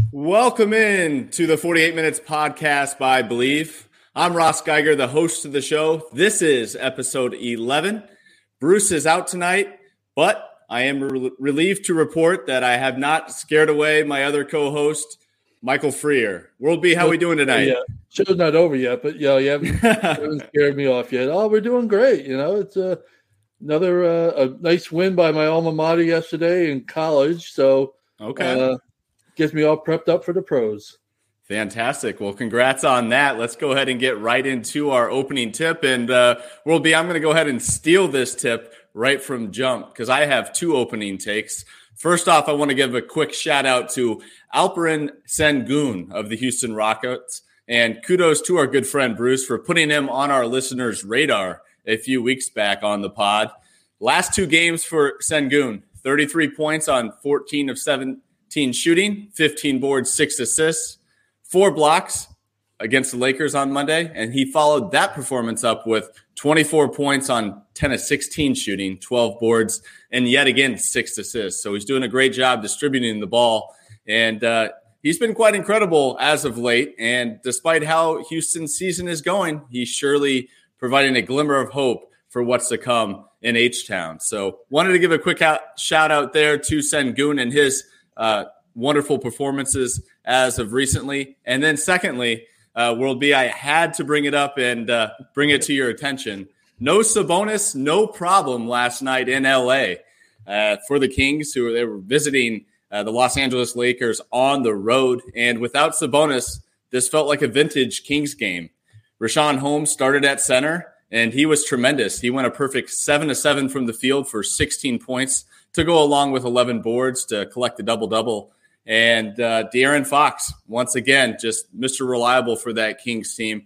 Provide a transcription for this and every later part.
Welcome in to the 48 Minutes podcast by Believe. I'm Ross Geiger, the host of the show. This is episode 11. Bruce is out tonight, but I am relieved to report that I have not scared away my other co-host, Michael Freer. World B, how are we doing tonight? Yeah, show's not over yet, but you haven't scared me off yet. Oh, we're doing great. It's another a nice win by my alma mater yesterday in college. So okay. Gets me all prepped up for the pros. Fantastic. Well, congrats on that. Let's go ahead and get right into our opening tip. And World B, I'm going to go ahead and steal this tip right from jump because I have two opening takes. First off, I want to give a quick shout out to Alperen Sengun of the Houston Rockets. And kudos to our good friend Bruce for putting him on our listeners' radar a few weeks back on the pod. Last two games for Sengun, 33 points on 14 of 17 shooting, 15 boards, 6 assists, 4 blocks against the Lakers on Monday. And he followed that performance up with 24 points on 10 of 16 shooting, 12 boards, and yet again, 6 assists. So he's doing a great job distributing the ball. And he's been quite incredible as of late. And despite how Houston's season is going, he's surely providing a glimmer of hope for what's to come in H-Town. So wanted to give a quick shout out there to Sengun and his wonderful performances as of recently. And then secondly, World B, I had to bring it up and bring it to your attention. No Sabonis, no problem last night in LA for the Kings, they were visiting the Los Angeles Lakers on the road. And without Sabonis, this felt like a vintage Kings game. Richaun Holmes started at center, and he was tremendous. He went a perfect 7 of 7 from the field for 16 points to go along with 11 boards to collect the double-double. And De'Aaron Fox, once again, just Mr. Reliable for that Kings team.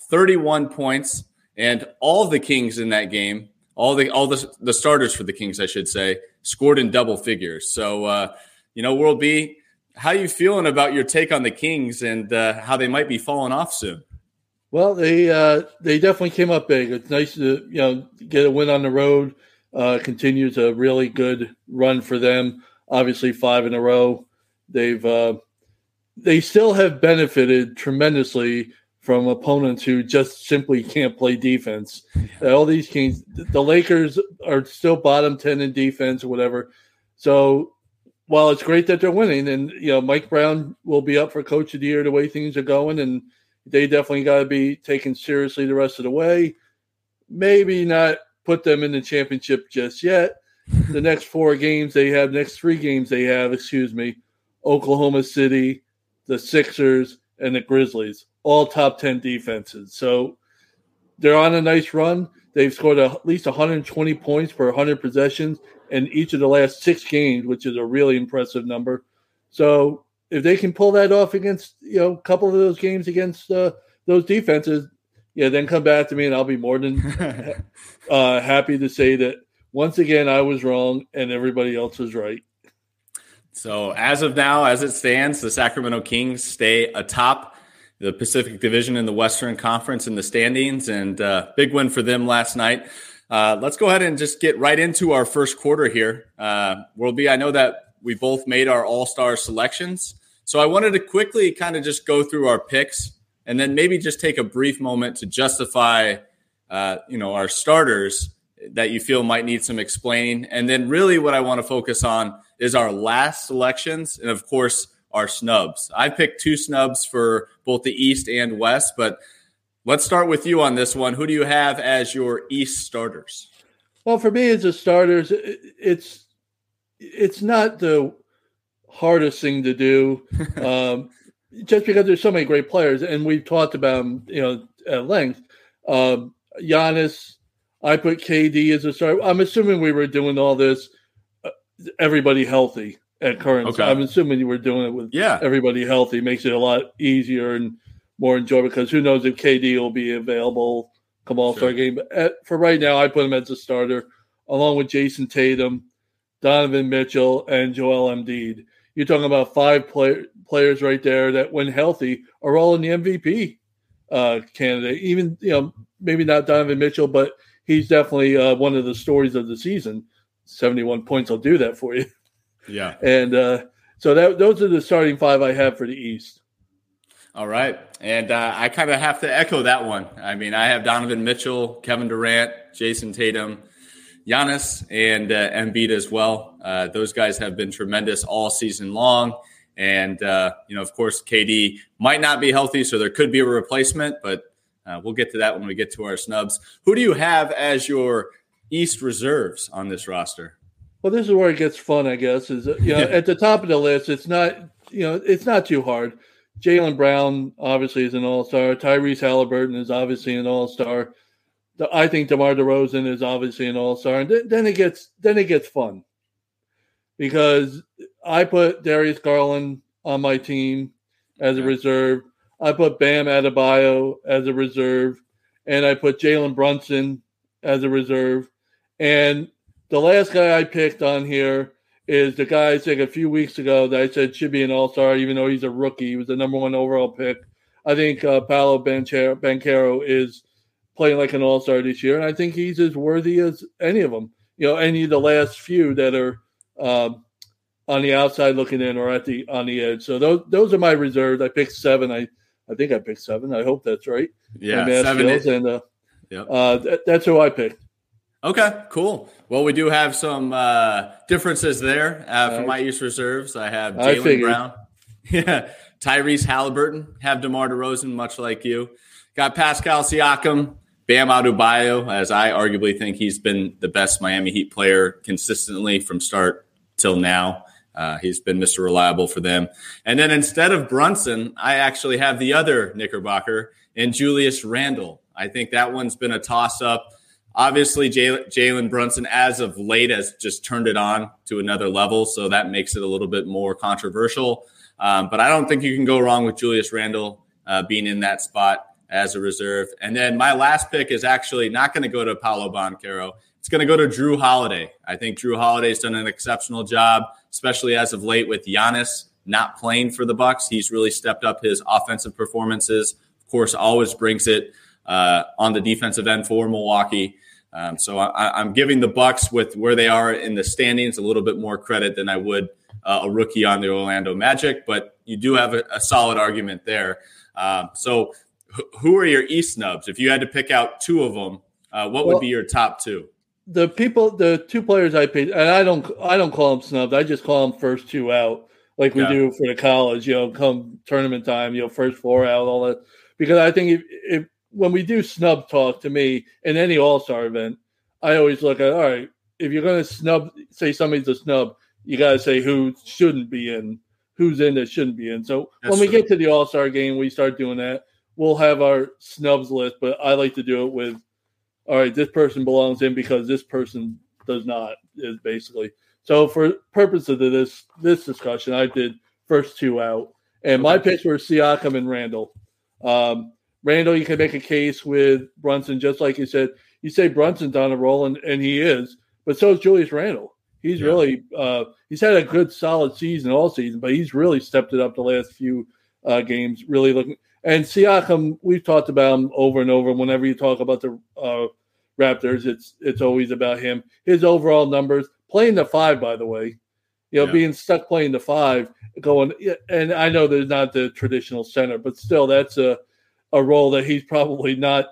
31 points, and all of the Kings in that game, all the starters for the Kings, I should say, scored in double figures. So, World B, how you feeling about your take on the Kings and how they might be falling off soon? Well, they definitely came up big. It's nice to get a win on the road. Continues a really good run for them. Obviously, 5 in a row. They still have benefited tremendously from opponents who just simply can't play defense. All these Kings, the Lakers are still bottom 10 in defense or whatever. So while it's great that they're winning, and Mike Brown will be up for Coach of the Year the way things are going, and they definitely got to be taken seriously the rest of the way. Maybe not put them in the championship just yet. The next 3 games they have, Oklahoma City, the Sixers, and the Grizzlies, all top 10 defenses. So they're on a nice run. They've scored at least 120 points per 100 possessions in each of the last 6 games, which is a really impressive number. So if they can pull that off against, a couple of those games against those defenses, then come back to me and I'll be more than happy to say that once again I was wrong and everybody else was right. So as of now, as it stands, the Sacramento Kings stay atop the Pacific Division in the Western Conference in the standings, and big win for them last night. Let's go ahead and just get right into our first quarter here. World B, I know that we both made our all-star selections, so I wanted to quickly kind of just go through our picks and then maybe just take a brief moment to justify, our starters that you feel might need some explaining. And then really what I want to focus on is our last selections and, of course, our snubs. I picked 2 snubs for both the East and West, but let's start with you on this one. Who do you have as your East starters? Well, for me as a starters, it's not the hardest thing to do. Just because there's so many great players, and we've talked about them, at length. Giannis, I put KD as a starter. I'm assuming we were doing all this, everybody healthy at current. Okay. I'm assuming you were doing it with everybody healthy. Makes it a lot easier and more enjoyable because who knows if KD will be available come All-Star game. But for right now, I put him as a starter along with Jason Tatum, Donovan Mitchell, and Joel Embiid. You're talking about 5 players right there that, when healthy, are all in the MVP candidate. Even, maybe not Donovan Mitchell, but he's definitely one of the stories of the season. 71 points will do that for you. Yeah. And So those are the starting five I have for the East. All right. And I kind of have to echo that one. I mean, I have Donovan Mitchell, Kevin Durant, Jason Tatum, Giannis, and Embiid as well. Those guys have been tremendous all season long. And, of course, KD might not be healthy, so there could be a replacement, but we'll get to that when we get to our snubs. Who do you have as your East reserves on this roster? Well, this is where it gets fun, I guess. At the top of the list, it's not too hard. Jaylen Brown obviously is an all-star. Tyrese Halliburton is obviously an all-star. I think DeMar DeRozan is obviously an all-star. And then it gets fun because I put Darius Garland on my team as a reserve. I put Bam Adebayo as a reserve, and I put Jalen Brunson as a reserve. And the last guy I picked on here is the guy I said a few weeks ago that I said should be an all-star, even though he's a rookie. He was the number 1 overall pick. I think Paolo Banchero is playing like an all-star this year, and I think he's as worthy as any of them. Any of the last few that are on the outside looking in or on the edge. So those are my reserves. I picked 7. I think I picked 7. I hope that's right. Yeah, 7. And that's who I picked. Okay, cool. Well, we do have some differences there for my East reserves. I have Jaylen Brown, Tyrese Halliburton, have DeMar DeRozan, much like you. Got Pascal Siakam, Bam Adebayo, as I arguably think he's been the best Miami Heat player consistently from start till now. He's been Mr. Reliable for them. And then instead of Brunson, I actually have the other Knickerbocker in Julius Randle. I think that one's been a toss-up. Obviously, Jalen Brunson, as of late, has just turned it on to another level, so that makes it a little bit more controversial. But I don't think you can go wrong with Julius Randle being in that spot as a reserve. And then my last pick is actually not going to go to Paolo Banchero. It's going to go to Drew Holiday. I think Drew Holiday's done an exceptional job, especially as of late with Giannis not playing for the Bucks. He's really stepped up his offensive performances. Of course, always brings it on the defensive end for Milwaukee. So I'm giving the Bucks, with where they are in the standings, a little bit more credit than I would a rookie on the Orlando Magic. But you do have a solid argument there. So who are your East snubs? If you had to pick out 2 of them, what would be your top 2? The 2 players I picked, and I don't call them snubs. I just call them first 2 out, like we do for the college. Come tournament time, first 4 out, all that. Because I think if when we do snub talk, to me, in any all-star event, I always look at, all right, if you're going to say somebody's a snub, you got to say who shouldn't be in, who's in that shouldn't be in. So when we get to the all-star game, we start doing that. We'll have our snubs list, but I like to do it with, all right, this person belongs in because this person does not, is basically. So for purpose of this discussion, I did first 2 out. And my picks were Siakam and Randle. Randle, you can make a case with Brunson, just like you said. You say Brunson's on a roll, and he is, but so is Julius Randle. He's really he's had a good, solid season all season, but he's really stepped it up the last few games, really looking. And Siakam, we've talked about him over and over. Whenever you talk about the Raptors, it's always about him. His overall numbers, playing the 5, by the way, being stuck playing the 5, going. And I know there's not the traditional center, but still, that's a role that he's probably not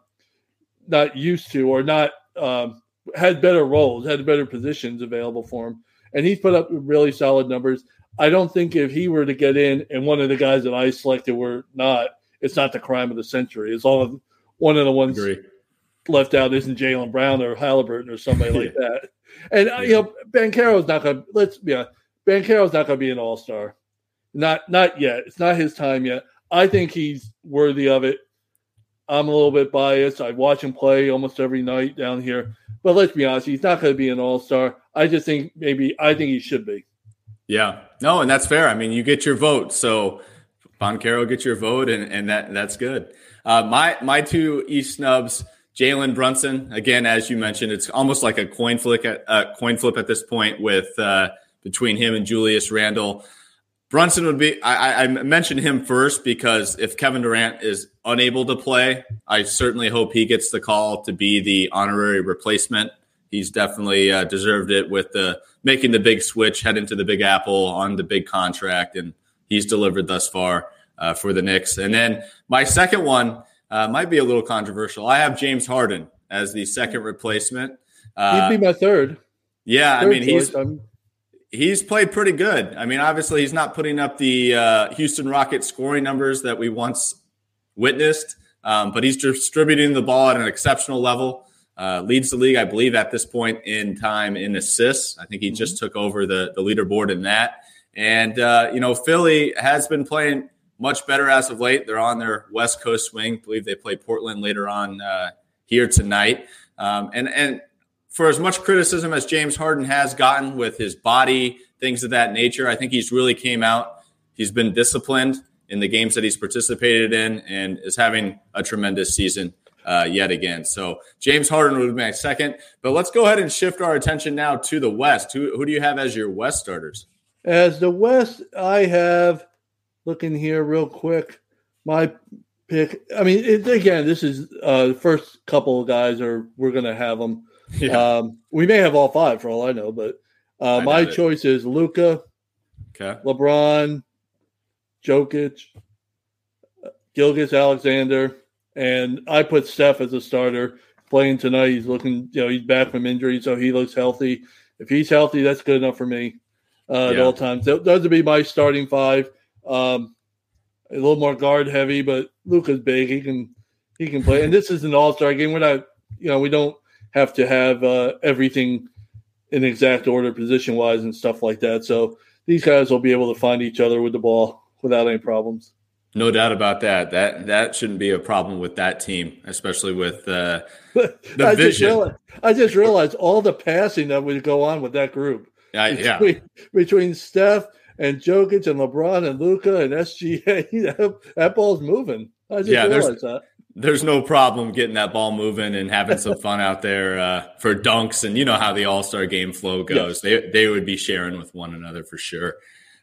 used to, or not had better roles, had better positions available for him. And he's put up really solid numbers. I don't think if he were to get in and one of the guys that I selected were not, it's not the crime of the century. As long as one of the ones left out isn't Jaylen Brown or Halliburton or somebody like that. And, Banchero's not going to, let's be honest, Banchero's not going to be an all-star. Not yet. It's not his time yet. I think he's worthy of it. I'm a little bit biased. I watch him play almost every night down here. But let's be honest, he's not going to be an all-star. I think he should be. Yeah. No, and that's fair. I mean, you get your vote. So Banchero gets your vote, and that's good. My 2 East snubs, Jalen Brunson. Again, as you mentioned, it's almost like a coin flip at this point with between him and Julius Randle. Brunson would be – I mentioned him first because if Kevin Durant is unable to play, I certainly hope he gets the call to be the honorary replacement. he's definitely deserved it with making the big switch, heading to the Big Apple on the big contract, and he's delivered thus far for the Knicks. And then my second one might be a little controversial. I have James Harden as the second replacement. He'd be my third. Yeah, third I mean, he's played pretty good. I mean, obviously he's not putting up the Houston Rockets scoring numbers that we once witnessed, but he's distributing the ball at an exceptional level. Leads the league, I believe, at this point in time in assists. I think he just took over the leaderboard in that. And, Philly has been playing much better as of late. They're on their West Coast swing. I believe they play Portland later on here tonight. And for as much criticism as James Harden has gotten with his body, things of that nature, I think he's really came out. He's been disciplined in the games that he's participated in and is having a tremendous season yet again. So James Harden would be my second. But let's go ahead and shift our attention now to the West. Who do you have as your West starters? As the West, I have, looking here real quick, my pick. I mean, this is the first couple of guys we're going to have them. Yeah. We may have all five for all I know, but my choice is Luka, LeBron, Jokic, Gilgeous-Alexander, and I put Steph as a starter playing tonight. He's looking, he's back from injury, so he looks healthy. If he's healthy, that's good enough for me at all times. Those would be my starting five. A little more guard heavy, but Luka's big. He can play. And this is an all-star game. We're not, we don't have to have everything in exact order position-wise and stuff like that. So these guys will be able to find each other with the ball without any problems. No doubt about that. That shouldn't be a problem with that team, especially with the vision. I just realized all the passing that would go on with that group. Between Steph and Jokic and LeBron and Luka and SGA, that ball's moving. I just realized that. There's no problem getting that ball moving and having some fun out there for dunks. And you know how the All-Star game flow goes. Yes. They would be sharing with one another for sure.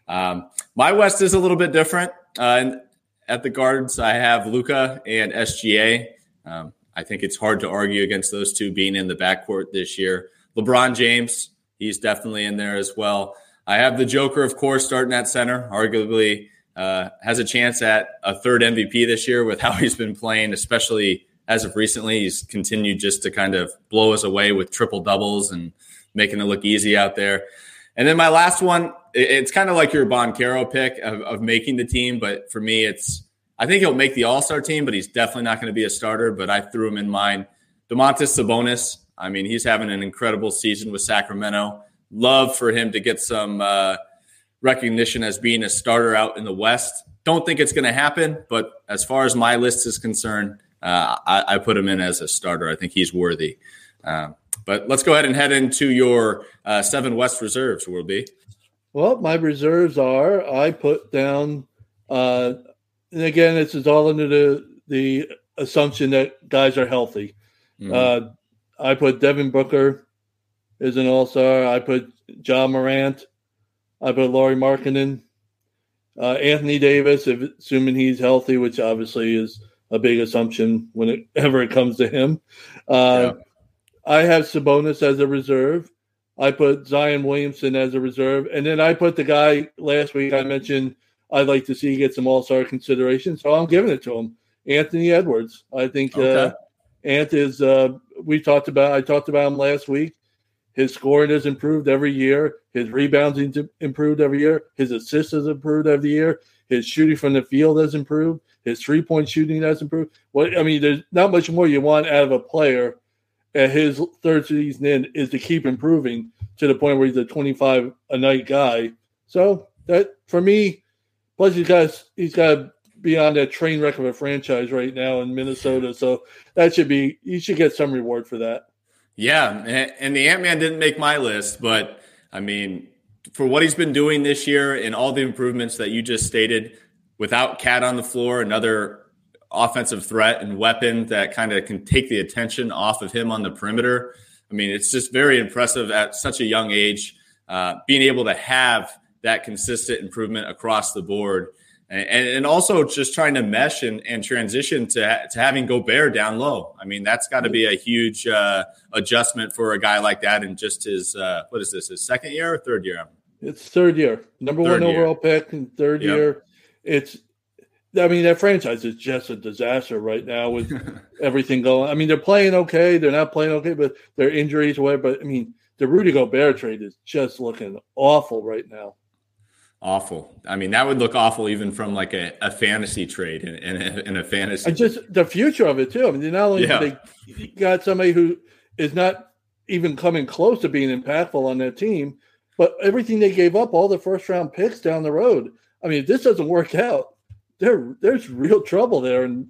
My West is a little bit different. At the guards, I have Luka and SGA. I think it's hard to argue against those two being in the backcourt this year. LeBron James, he's definitely in there as well. I have the Joker, of course, starting at center, arguably has a chance at a third MVP this year with how he's been playing, especially as of recently. He's continued just to kind of blow us away with triple doubles and making it look easy out there. And then my last one, it's kind of like your Banchero pick of making the team. But for me, I think he'll make the All-Star team, but he's definitely not going to be a starter. But I threw him in mind. Domantas Sabonis. I mean, he's having an incredible season with Sacramento. Love for him to get some recognition as being a starter out in the West. Don't think it's going to happen, but as far as my list is concerned, I put him in as a starter. I think he's worthy. But let's go ahead and head into your 7 West reserves, will be. Well, my reserves are, I put down, and again, this is all under the assumption that guys are healthy. Mm-hmm. I put Devin Booker as an all-star. I put Ja Morant. I put Lauri Markkanen. Anthony Davis, assuming he's healthy, which obviously is a big assumption whenever it comes to him. I have Sabonis as a reserve. I put Zion Williamson as a reserve. And then I put the guy last week I mentioned I'd like to see get some all-star consideration, so I'm giving it to him, Anthony Edwards. I think Ant is I talked about him last week. His scoring has improved every year. His rebounding improved every year. His assists has improved every year. His shooting from the field has improved. His three-point shooting has improved. There's not much more you want out of a player at his third season in is to keep improving to the point where he's a 25-a-night guy. So that, for me, plus he's got to be on that train wreck of a franchise right now in Minnesota. So he should get some reward for that. Yeah, and the Ant-Man didn't make my list, but, I mean, for what he's been doing this year and all the improvements that you just stated, without Cat on the floor, another offensive threat and weapon that kind of can take the attention off of him on the perimeter. I mean, it's just very impressive at such a young age, being able to have that consistent improvement across the board. And also just trying to mesh and transition to having Gobert down low. I mean, that's got to be a huge adjustment for a guy like that in just his, what is this, his second year or third year? It's third year. Number one overall pick in third year. That franchise is just a disaster right now with everything going. I mean, they're playing okay. They're not playing okay, but their injuries, whatever. But, I mean, the Rudy Gobert trade is just looking awful right now. Awful. I mean, that would look awful even from like a fantasy trade in a fantasy. And just the future of it, too. I mean, not only they got somebody who is not even coming close to being impactful on that team, but everything they gave up, all the first-round picks down the road. I mean, if this doesn't work out, there's real trouble there in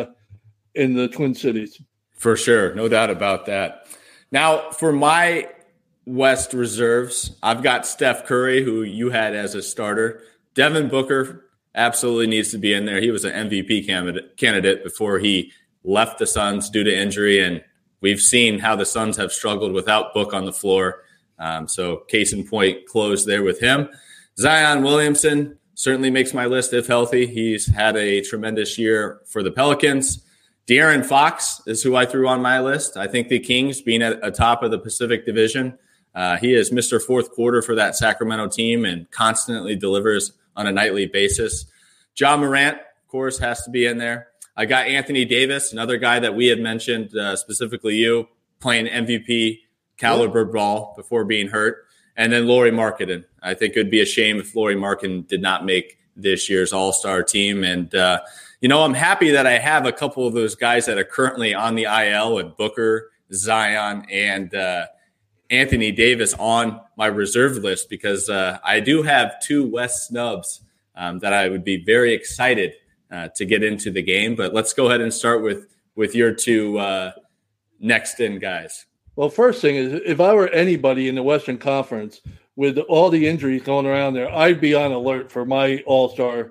the Twin Cities. For sure. No doubt about that. Now, for my West reserves, I've got Steph Curry, who you had as a starter. Devin Booker absolutely needs to be in there. He was an MVP candidate before he left the Suns due to injury, and we've seen how the Suns have struggled without Book on the floor. So case in point, closed there with him. Zion Williamson certainly makes my list if healthy. He's had a tremendous year for the Pelicans. De'Aaron Fox is who I threw on my list. I think the Kings, being at the top of the Pacific Division, he is Mr. Fourth Quarter for that Sacramento team and constantly delivers on a nightly basis. Ja Morant, of course, has to be in there. I got Anthony Davis, another guy that we had mentioned, specifically you, playing MVP caliber ball before being hurt. And then Lauri Markkanen. I think it would be a shame if Lauri Markkanen did not make this year's All-Star team. And, I'm happy that I have a couple of those guys that are currently on the IL with Booker, Zion, and Anthony Davis on my reserve list because I do have two West snubs that I would be very excited to get into the game. But let's go ahead and start with your two next in guys. Well, first thing is, if I were anybody in the Western Conference with all the injuries going around there, I'd be on alert for my All-Star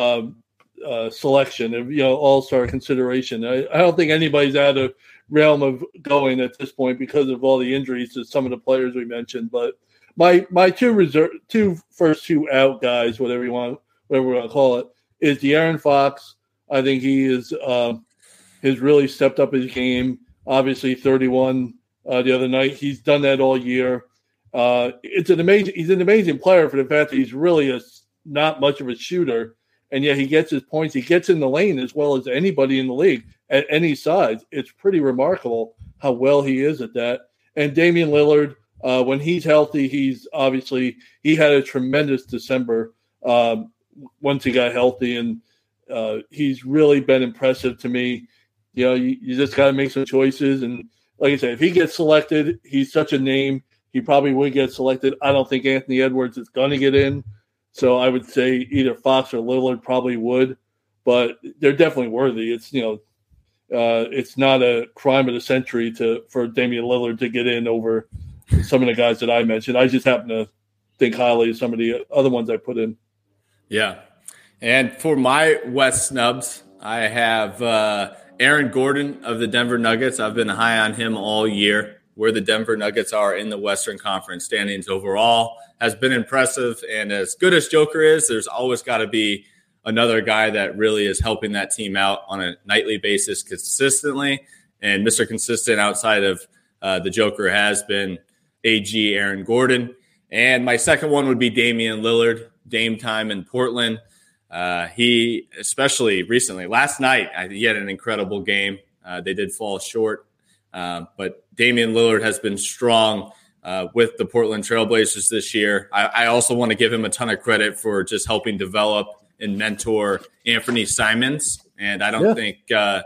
selection, All-Star consideration. I don't think anybody's out of realm of going at this point because of all the injuries to some of the players we mentioned. But my two first two out guys, whatever we want to call it, is De'Aaron Fox. I think he is has really stepped up his game. Obviously, 31 the other night. He's done that all year. He's an amazing player for the fact that he's really not much of a shooter, and yet he gets his points. He gets in the lane as well as anybody in the league at any size. It's pretty remarkable how well he is at that. And Damian Lillard, when he's healthy, he had a tremendous December once he got healthy, and he's really been impressive to me. You just got to make some choices. And like I said, if he gets selected, he's such a name. He probably would get selected. I don't think Anthony Edwards is going to get in. So I would say either Fox or Lillard probably would, but they're definitely worthy. It's, it's not a crime of the century for Damian Lillard to get in over some of the guys that I mentioned. I just happen to think highly of some of the other ones I put in. Yeah. And for my West snubs, I have Aaron Gordon of the Denver Nuggets. I've been high on him all year. Where the Denver Nuggets are in the Western Conference standings overall has been impressive. And as good as Joker is, there's always got to be another guy that really is helping that team out on a nightly basis consistently. And Mr. Consistent outside of the Joker has been AG Aaron Gordon. And my second one would be Damian Lillard, Dame time in Portland. He, especially recently, last night, he had an incredible game. They did fall short. But Damian Lillard has been strong with the Portland Trailblazers this year. I also want to give him a ton of credit for just helping develop and mentor Anthony Simons. And I don't think,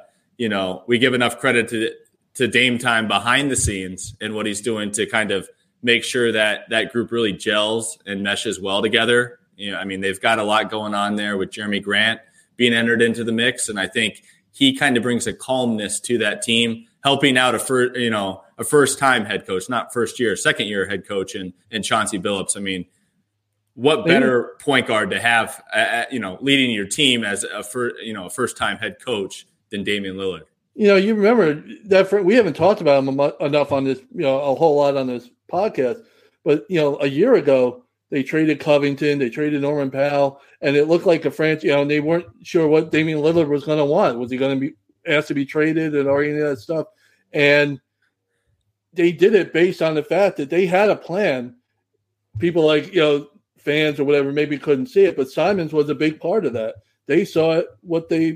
we give enough credit to Dame time behind the scenes and what he's doing to kind of make sure that that group really gels and meshes well together. They've got a lot going on there with Jeremy Grant being entered into the mix. And I think he kind of brings a calmness to that team, helping out a first-time head coach, not first-year, second-year head coach in Chauncey Billups. What better point guard to have, leading your team as a first-time head coach than Damian Lillard? You remember that we haven't talked about him enough on this, a whole lot on this podcast. But, a year ago, They traded Covington. They traded Norman Powell. And it looked like a franchise, and they weren't sure what Damian Lillard was going to want. Was he going to be asked to be traded and all any of that stuff? And they did it based on the fact that they had a plan. People like, fans or whatever maybe couldn't see it, but Simons was a big part of that. They saw the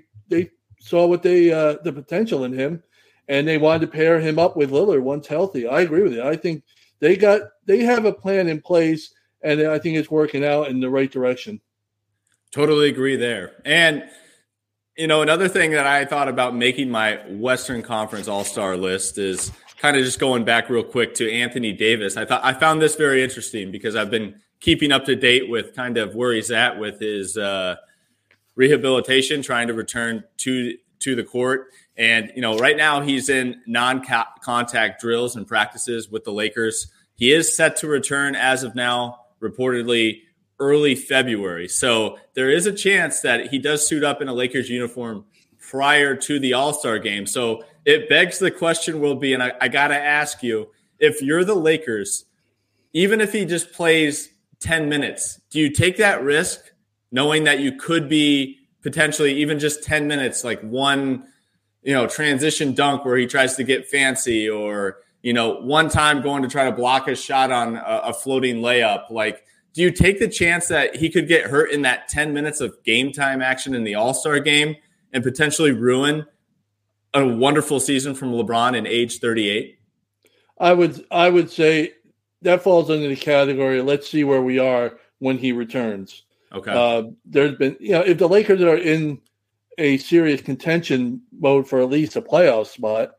potential in him, and they wanted to pair him up with Lillard once healthy. I agree with you. I think they have a plan in place, and I think it's working out in the right direction. Totally agree there. And, another thing that I thought about making my Western Conference All-Star list is kind of just going back real quick to Anthony Davis. I found this very interesting because I've been keeping up to date with kind of where he's at with his rehabilitation, trying to return to the court. And, right now he's in non-contact drills and practices with the Lakers. He is set to return as of now, reportedly early February. So there is a chance that he does suit up in a Lakers uniform prior to the All-Star game. So it begs the question will be, and I got to ask you, if you're the Lakers, even if he just plays 10 minutes, do you take that risk knowing that you could be potentially even just 10 minutes, like one, transition dunk where he tries to get fancy or, one time going to try to block a shot on a floating layup? Like, do you take the chance that he could get hurt in that 10 minutes of game time action in the All-Star game and potentially ruin a wonderful season from LeBron in age 38? I would say that falls under the category. Let's see where we are when he returns. Okay. There's been, if the Lakers are in a serious contention mode for at least a playoff spot,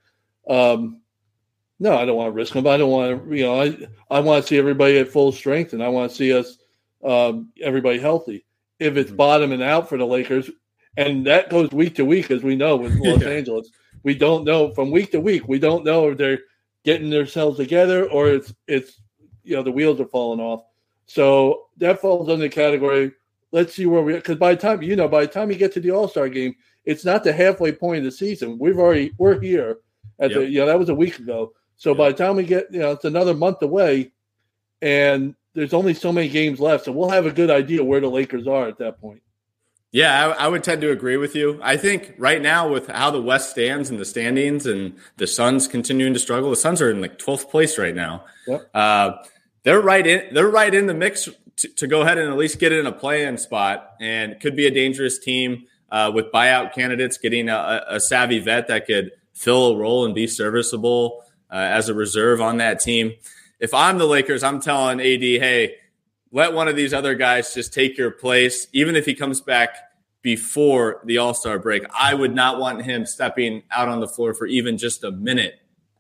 no, I don't want to risk them. I don't want to, I want to see everybody at full strength, and I want to see us, everybody healthy. If it's bottoming out for the Lakers, and that goes week to week, as we know with Los Angeles, we don't know from week to week. We don't know if they're getting themselves together or it's the wheels are falling off. So that falls under the category. Let's see where because by the time you get to the All-Star game, it's not the halfway point of the season. We're here at that was a week ago. So by the time we get, it's another month away, and there's only so many games left. So we'll have a good idea where the Lakers are at that point. Yeah, I would tend to agree with you. I think right now with how the West stands and the standings and the Suns continuing to struggle, the Suns are in like 12th place right now. Yep. They're right in the mix to go ahead and at least get in a play-in spot, and it could be a dangerous team with buyout candidates getting a savvy vet that could fill a role and be serviceable as a reserve on that team. If I'm the Lakers, I'm telling AD, hey, let one of these other guys just take your place. Even if he comes back before the All-Star break, I would not want him stepping out on the floor for even just a minute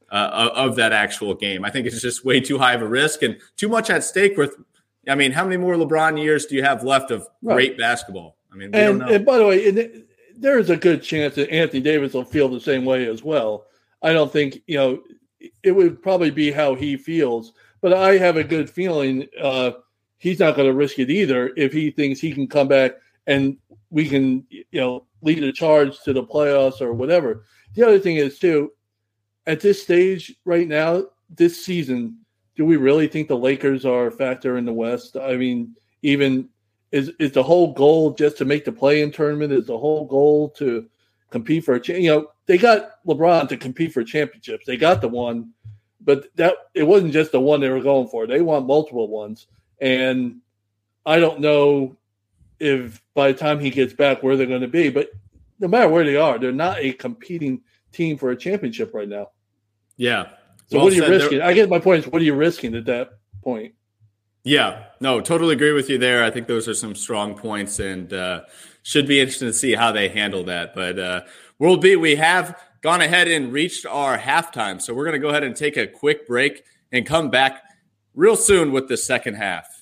of that actual game. I think it's just way too high of a risk and too much at stake with, how many more LeBron years do you have left of great basketball? We don't know. And by the way, there's a good chance that Anthony Davis will feel the same way as well. I don't think, it would probably be how he feels, but I have a good feeling he's not going to risk it either if he thinks he can come back and we can, lead a charge to the playoffs or whatever. The other thing is, too, at this stage right now, this season, do we really think the Lakers are a factor in the West? Even is the whole goal just to make the play-in tournament? Is the whole goal to compete for a they got LeBron to compete for championships. They got the one, but it wasn't just the one they were going for. They want multiple ones. And I don't know if by the time he gets back where they're going to be, but no matter where they are, they're not a competing team for a championship right now. Yeah. So what are you risking? I guess my point is, what are you risking at that point? Yeah, no, totally agree with you there. I think those are some strong points, and should be interesting to see how they handle that. But World B, we have gone ahead and reached our halftime. So we're going to go ahead and take a quick break and come back real soon with the second half.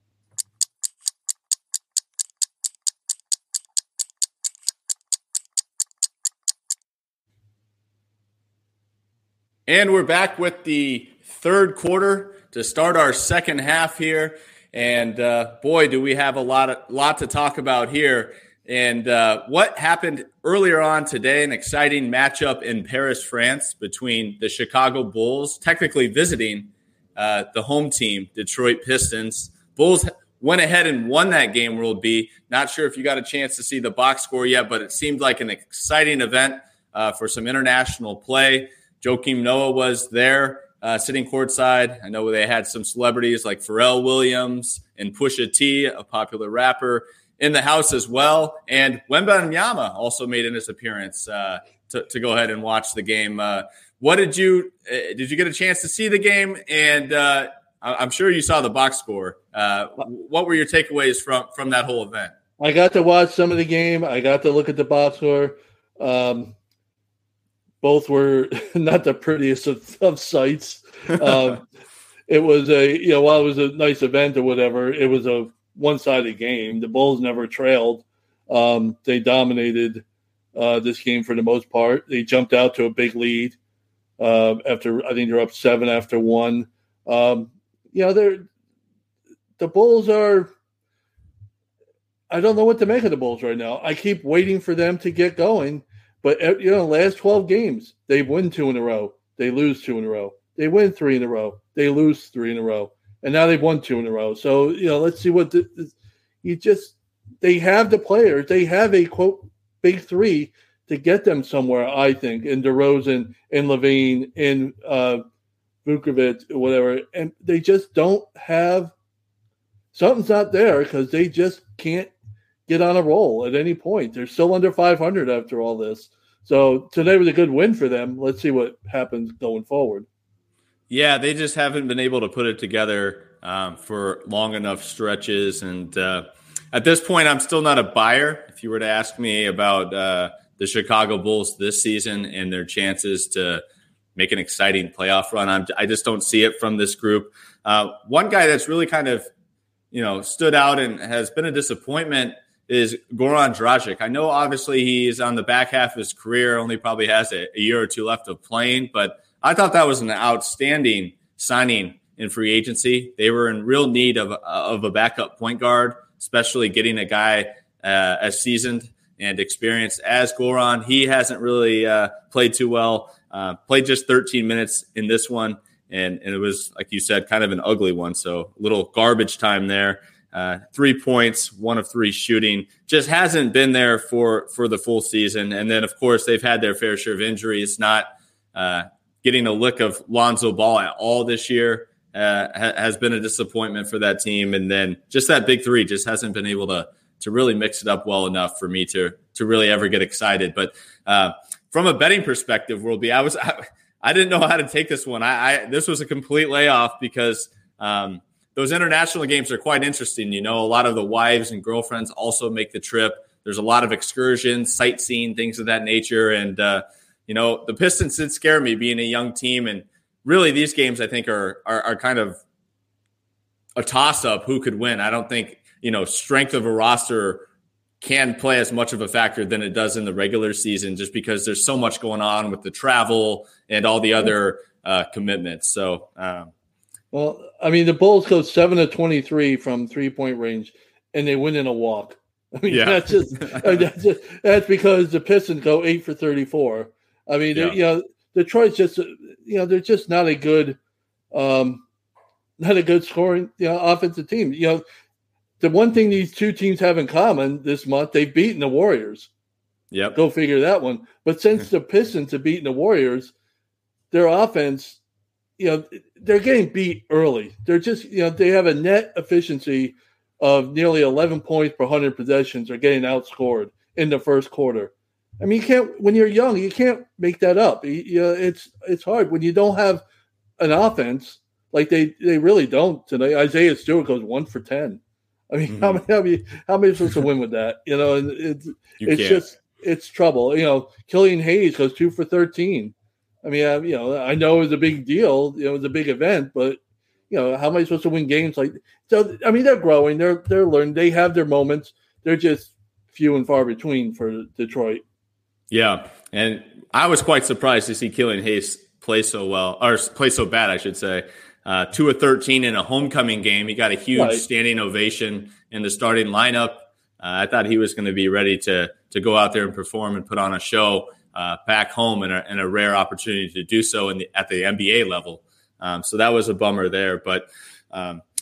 And we're back with the third quarter to start our second half here. And boy, do we have a lot to talk about here. And what happened earlier on today, an exciting matchup in Paris, France, between the Chicago Bulls, technically visiting the home team, Detroit Pistons. Bulls went ahead and won that game, World B. Not sure if you got a chance to see the box score yet, but it seemed like an exciting event for some international play. Joakim Noah was there sitting courtside. I know they had some celebrities like Pharrell Williams and Pusha T, a popular rapper, in the house as well. And Wembanyama also made in his appearance to go ahead and watch the game. What did you get a chance to see the game? And I'm sure you saw the box score. What were your takeaways from that whole event? I got to watch some of the game. I got to look at the box score. Both were not the prettiest of sights. It was while it was a nice event or whatever, it was a one-sided game. The Bulls never trailed. They dominated this game for the most part. They jumped out to a big lead after, I think they're up 7 after 1. The Bulls are, I don't know what to make of the Bulls right now. I keep waiting for them to get going. But, last 12 games, they win 2 in a row. They lose 2 in a row. They win 3 in a row. They lose 3 in a row. And now they've won 2 in a row. So, let's see what they have the players. They have a, quote, big three to get them somewhere, I think, in DeRozan, in LaVine, in Vukovic, whatever. And they just don't have – something's not there because they just can't get on a roll at any point. They're still under 500 after all this. So today was a good win for them. Let's see what happens going forward. Yeah, they just haven't been able to put it together for long enough stretches. And at this point, I'm still not a buyer. If you were to ask me about the Chicago Bulls this season and their chances to make an exciting playoff run, I just don't see it from this group. One guy that's really kind of, stood out and has been a disappointment is Goran Dragic. I know obviously he's on the back half of his career, only probably has a year or two left of playing, but I thought that was an outstanding signing in free agency. They were in real need of a backup point guard, especially getting a guy as seasoned and experienced as Goran. He hasn't really played too well, played just 13 minutes in this one, and it was, like you said, kind of an ugly one, so a little garbage time there. 3 points, 1 of 3 shooting, just hasn't been there for the full season. And then, of course, they've had their fair share of injuries, not getting a lick of Lonzo Ball at all this year has been a disappointment for that team. And then just that big three just hasn't been able to really mix it up well enough for me to really ever get excited. But from a betting perspective, World B, I didn't know how to take this one. This was a complete layoff because those international games are quite interesting. A lot of the wives and girlfriends also make the trip. There's a lot of excursions, sightseeing, things of that nature. And, the Pistons did scare me being a young team. And really these games, I think, are kind of a toss-up who could win. I don't think, strength of a roster can play as much of a factor than it does in the regular season just because there's so much going on with the travel and all the other commitments. So, well, I mean, the Bulls go 7 of 23 from 3-point range, and they win in a walk. I mean, yeah. That's because the Pistons go 8 for 34. I mean, Detroit's just, they're just not a good scoring, offensive team. The one thing these two teams have in common this month, they've beaten the Warriors. Yep. Go figure that one. But since the Pistons have beaten the Warriors, their offense, they're getting beat early. They're just, they have a net efficiency of nearly 11 points per 100 possessions. They're getting outscored in the first quarter. I mean, when you're young, you can't make that up. It's hard when you don't have an offense like they really don't today. Isaiah Stewart goes 1 for 10. I mean, how many are you supposed to win with that? It's trouble. Killian Hayes goes 2 for 13. I mean, I know it was a big deal. It was a big event, but how am I supposed to win games like? So I mean, they're growing. They're learning. They have their moments. They're just few and far between for Detroit. Yeah, and I was quite surprised to see Killian Hayes play so well, or play so bad, I should say. 2 of 13 in a homecoming game. He got a huge standing ovation in the starting lineup. I thought he was going to be ready to go out there and perform and put on a show back home, and a rare opportunity to do so at the NBA level. So that was a bummer there. But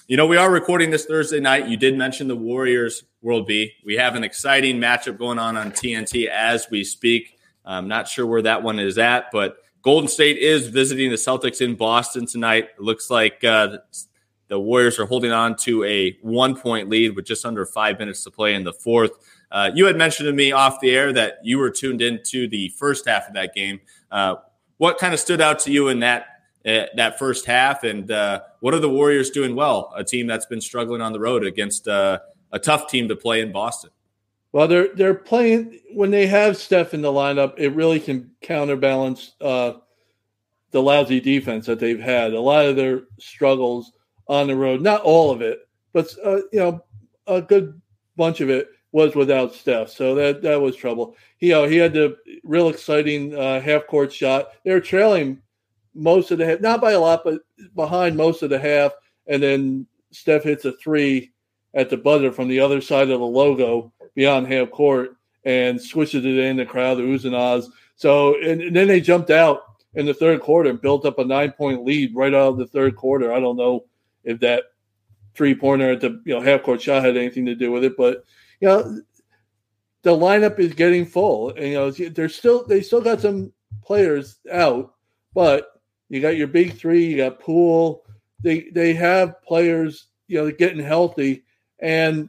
We are recording this Thursday night. You did mention the Warriors World B. We have an exciting matchup going on TNT as we speak. I'm not sure where that one is at, but Golden State is visiting the Celtics in Boston tonight. It looks like the Warriors are holding on to a 1-point lead with just under 5 minutes to play in the fourth. You had mentioned to me off the air that you were tuned into the first half of that game. What kind of stood out to you in that first half, and what are the Warriors doing well, a team that's been struggling on the road against a tough team to play in Boston? Well, they're playing when they have Steph in the lineup. It really can counterbalance the lousy defense that they've had. A lot of their struggles on the road, not all of it, but a good bunch of it was without Steph. So that was trouble. He had the real exciting half court shot. They were trailing most of the half, not by a lot, but behind most of the half, and then Steph hits a three at the buzzer from the other side of the logo beyond half court and switches it in the crowd, the oohs and ahs. So, and then they jumped out in the third quarter and built up a 9-point lead right out of the third quarter. I don't know if that three-pointer at the half court shot had anything to do with it, but the lineup is getting full. And, they still got some players out, but you got your big three, you got Poole. They have players, getting healthy. And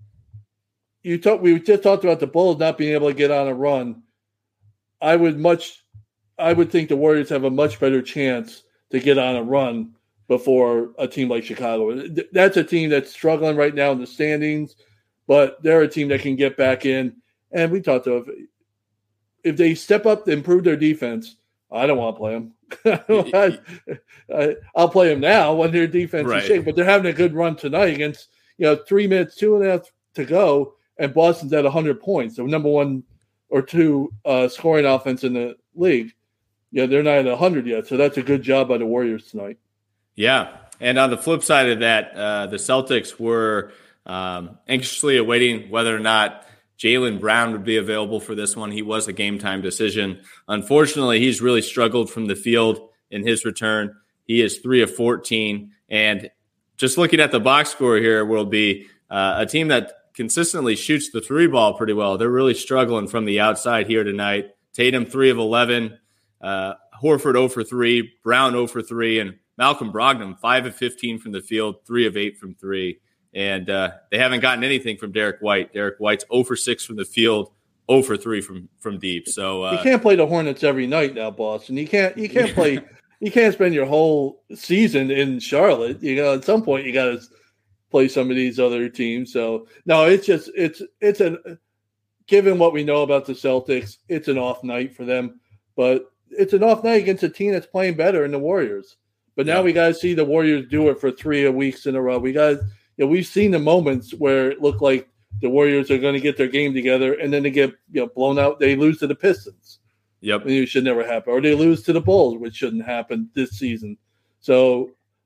we just talked about the Bulls not being able to get on a run. I would think the Warriors have a much better chance to get on a run before a team like Chicago. That's a team that's struggling right now in the standings, but they're a team that can get back in. And we talked about if they step up to improve their defense, I don't want to play them. I'll play them now when their defense is shaky, but they're having a good run tonight against 3 minutes, 2.5 to go, and Boston's at 100 points. So number 1 or 2 scoring offense in the league. Yeah, they're not at 100 yet, so that's a good job by the Warriors tonight. Yeah, and on the flip side of that, the Celtics were anxiously awaiting whether or not Jaylen Brown would be available for this one. He was a game-time decision. Unfortunately, he's really struggled from the field in his return. He is 3 of 14, and just looking at the box score here will be a team that consistently shoots the three ball pretty well. They're really struggling from the outside here tonight. Tatum 3 of 11, Horford 0 for 3, Brown 0 for 3, and Malcolm Brogdon 5 of 15 from the field, 3 of 8 from 3. And they haven't gotten anything from Derek White. Derek White's 0 for 6 from the field, 0 for 3 from deep. So you can't play the Hornets every night now, Boston. You can't play. You can't spend your whole season in Charlotte. At some point you got to play some of these other teams. So no, it's given what we know about the Celtics, it's an off night for them. But it's an off night against a team that's playing better in the Warriors. But now we got to see the Warriors do it for 3 weeks in a row. We've seen the moments where it looked like the Warriors are going to get their game together, and then they get blown out. They lose to the Pistons. Yep, it should never happen. Or they lose to the Bulls, which shouldn't happen this season. So,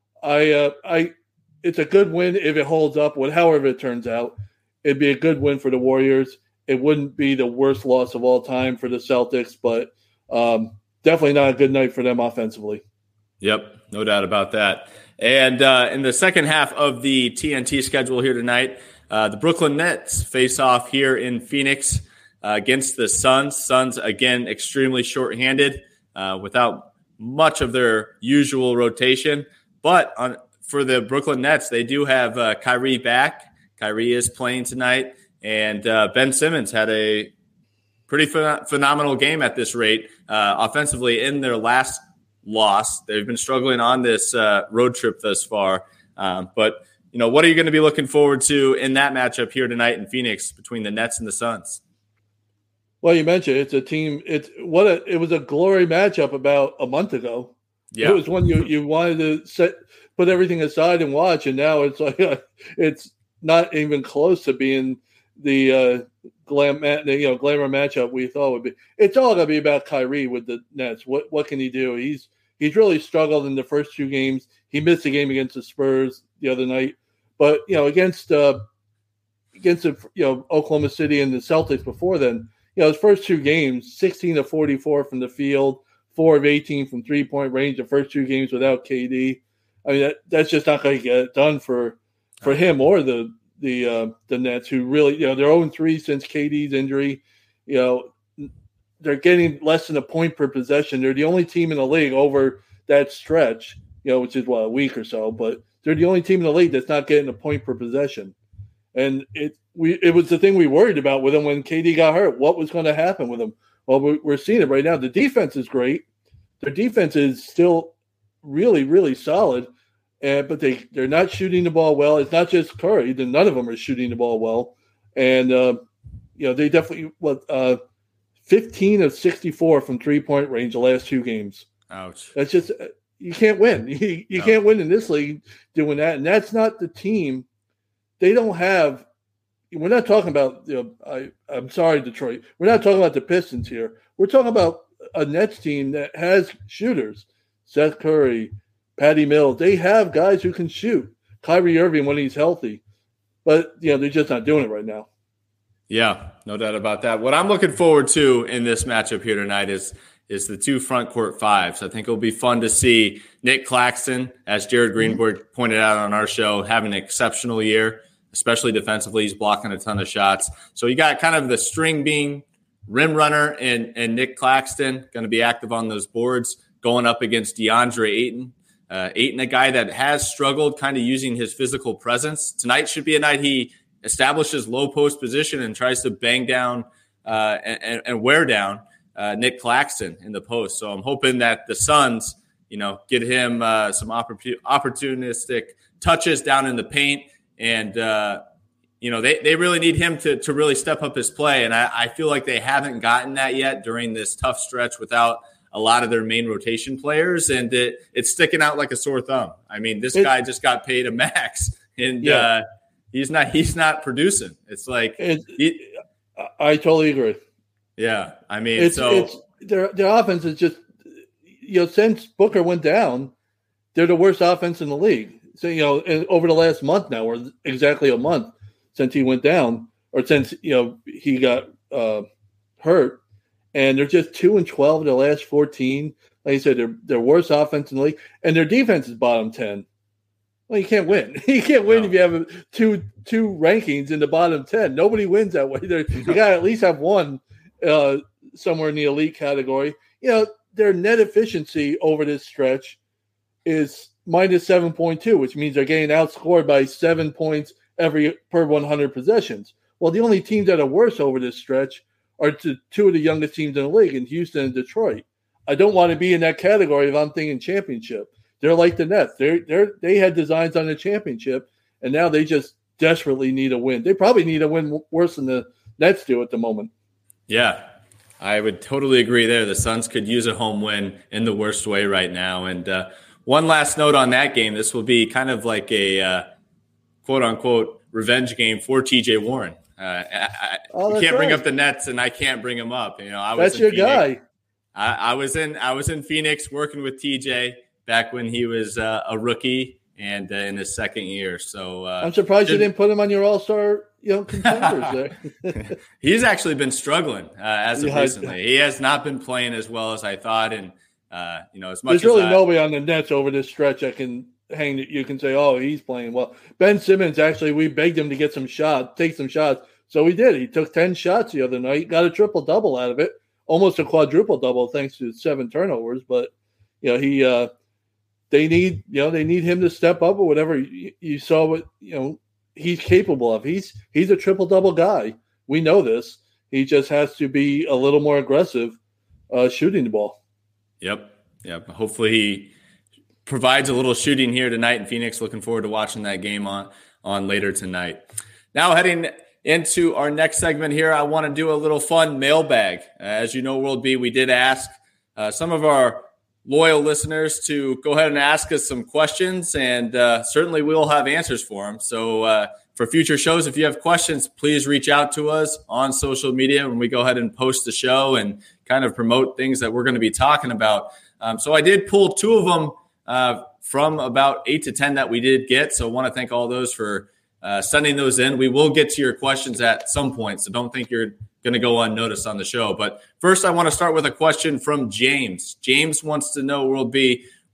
it's a good win if it holds up. However it turns out, it'd be a good win for the Warriors. It wouldn't be the worst loss of all time for the Celtics, but definitely not a good night for them offensively. Yep, no doubt about that. And in the second half of the TNT schedule here tonight, the Brooklyn Nets face off here in Phoenix against the Suns. Suns, again, extremely shorthanded without much of their usual rotation. But for the Brooklyn Nets, they do have Kyrie back. Kyrie is playing tonight. And Ben Simmons had a pretty phenomenal game at this rate offensively in their last loss. They've been struggling on this road trip thus far. But, what are you going to be looking forward to in that matchup here tonight in Phoenix between the Nets and the Suns? Well, you mentioned it's a team. It was a glory matchup about a month ago. Yeah. It was one you wanted to put everything aside and watch, and now it's like it's not even close to being the glamour matchup we thought would be. It's all going to be about Kyrie with the Nets. What can he do? He's really struggled in the first 2 games. He missed a game against the Spurs the other night, but against Oklahoma City and the Celtics before then, his first 2 games, 16 of 44 from the field, 4 of 18 from 3-point range. The first 2 games without KD. I mean, that's just not going to get it done for him or the Nets, who really, they're 0-3 since KD's injury. They're getting less than a point per possession. They're the only team in the league over that stretch, which is a week or so, but they're the only team in the league that's not getting a point per possession. And it was the thing we worried about with them when KD got hurt. What was going to happen with them? Well, we're seeing it right now. The defense is great. Their defense is still really, really solid, but they're not shooting the ball well. It's not just Curry. None of them are shooting the ball well. And, they definitely 15 of 64 from three-point range the last 2 games. Ouch. That's just you can't win. You can't win in this league doing that. And that's not the team. They don't have – we're not talking about I'm sorry, Detroit. We're not talking about the Pistons here. We're talking about a Nets team that has shooters. Seth Curry, Patty Mills. They have guys who can shoot. Kyrie Irving when he's healthy. But, they're just not doing it right now. Yeah, no doubt about that. What I'm looking forward to in this matchup here tonight is the 2 front court fives. I think it'll be fun to see Nick Claxton, as Jared Greenberg pointed out on our show, having an exceptional year, especially defensively. He's blocking a ton of shots. So you got kind of the string being rim runner and Nick Claxton going to be active on those boards, going up against DeAndre Ayton. Ayton, a guy that has struggled kind of using his physical presence. Tonight should be a night he establishes low post position and tries to bang down and wear down Nick Claxton in the post. So I'm hoping that the Suns, get him some opportunistic touches down in the paint. And, they really need him to really step up his play. And I feel like they haven't gotten that yet during this tough stretch without a lot of their main rotation players. And it's sticking out like a sore thumb. I mean, this guy just got paid a max and he's not producing. It's like I totally agree. Yeah, I mean, their offense is just since Booker went down, they're the worst offense in the league. So over the last month now, or exactly a month since he went down, or since he got hurt, and they're just 2-12 in the last 14. Like I said, they're worst offense in the league, and their defense is bottom 10. Well, you can't win. You can't win if you have two rankings in the bottom 10. Nobody wins that way. You got to at least have one somewhere in the elite category. Their net efficiency over this stretch is minus 7.2, which means they're getting outscored by 7 points per 100 possessions. Well, the only teams that are worse over this stretch are two of the youngest teams in the league, in Houston and Detroit. I don't want to be in that category if I'm thinking championship. They're like the Nets. They had designs on the championship, and now they just desperately need a win. They probably need a win worse than the Nets do at the moment. Yeah, I would totally agree there. The Suns could use a home win in the worst way right now. And one last note on that game. This will be kind of like a quote-unquote revenge game for TJ Warren. You can't bring up the Nets, and I can't bring him up. That's your guy. I was in Phoenix working with TJ back when he was a rookie and in his second year. So I'm surprised you didn't put him on your all-star contenders there. He's actually been struggling as of recently. He has not been playing as well as I thought. And, as much There's really nobody on the Nets over this stretch that can hang that you can say, oh, he's playing well. Ben Simmons, actually, we begged him to take some shots. So he did. He took 10 shots the other night, got a triple-double out of it, almost a quadruple-double thanks to 7 turnovers. But, they need him to step up or whatever. You saw what he's capable of. He's a triple-double guy. We know this. He just has to be a little more aggressive shooting the ball. Yep. Hopefully he provides a little shooting here tonight in Phoenix. Looking forward to watching that game on later tonight. Now heading into our next segment here, I want to do a little fun mailbag. As you know, World B, we did ask some of our loyal listeners to go ahead and ask us some questions, and certainly we'll have answers for them. So for future shows, if you have questions, please reach out to us on social media when we go ahead and post the show and kind of promote things that we're going to be talking about. So I did pull 2 of them from about 8 to 10 that we did get. So I want to thank all those for sending those in. We will get to your questions at some point, so don't think you're going to go unnoticed on the show. But first, I want to start with a question from James. James wants to know, World B,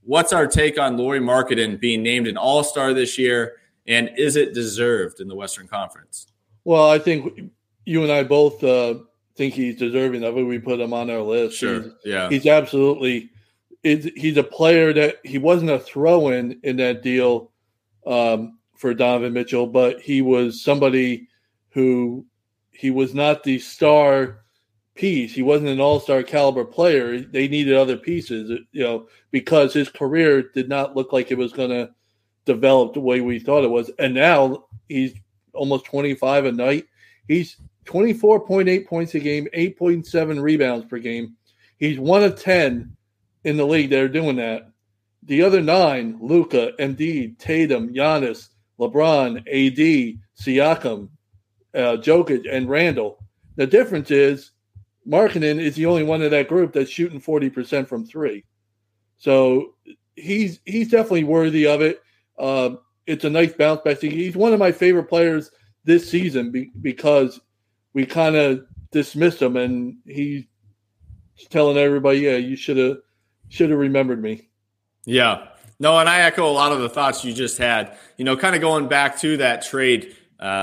what's our take on Lauri Markkanen being named an All-Star this year, and is it deserved in the Western Conference? Well, I think you and I both think he's deserving of it. We put him on our list. Sure. He's absolutely he's a player that he wasn't a throw-in in that deal for Donovan Mitchell, but he was somebody who he was not the star piece. He wasn't an all-star caliber player. They needed other pieces, because his career did not look like it was going to develop the way we thought it was. And now he's almost 25 a night. He's 24.8 points a game, 8.7 rebounds per game. He's 1 of 10 in the league that are doing that. The other 9, Luka, Embiid, Tatum, Giannis, LeBron, AD, Siakam, Jokic, and Randall. The difference is Markkanen is the only one in that group that's shooting 40% from 3. So he's definitely worthy of it. It's a nice bounce back. He's one of my favorite players this season because we kind of dismissed him, and he's telling everybody, "Yeah, you should have remembered me." Yeah, no, and I echo a lot of the thoughts you just had. Kind of going back to that trade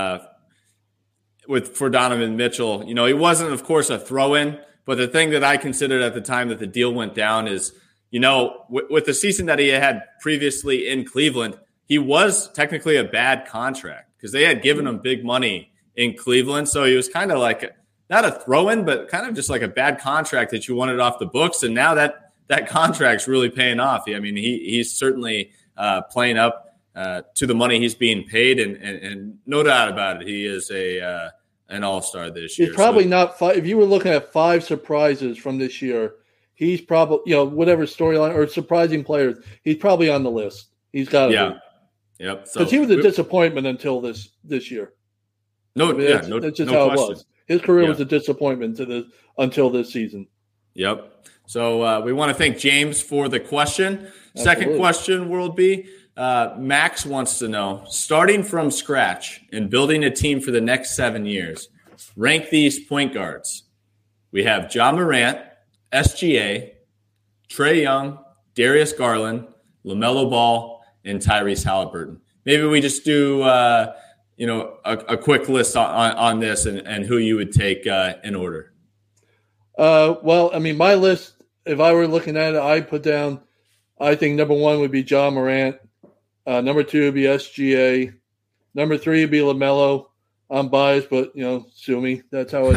for Donovan Mitchell. He wasn't, of course, a throw-in, but the thing that I considered at the time that the deal went down is, with the season that he had previously in Cleveland, he was technically a bad contract because they had given him big money in Cleveland. So he was kind of like not a throw-in, but kind of just like a bad contract that you wanted off the books. And now that contract's really paying off. I mean, he's certainly playing up to the money he's being paid, and no doubt about it, he is an all-star this year. He's probably not five. If you were looking at 5 surprises from this year, he's probably, whatever storyline or surprising players, he's probably on the list. He's got to be. Yep. Because he was a disappointment until this year. That's just how question. It was. His career was a disappointment until this season. Yep. So we want to thank James for the question. Absolutely. Second question, World B. Max wants to know, starting from scratch and building a team for the next 7 years, rank these point guards. We have Ja Morant, SGA, Trae Young, Darius Garland, LaMelo Ball, and Tyrese Halliburton. Maybe we just do a quick list on this and who you would take in order. Well, I mean, my list, if I were looking at it, I'd put down, I think number 1 would be Ja Morant. Number 2 would be SGA. Number 3 would be LaMelo. I'm biased, but, sue me. That's how it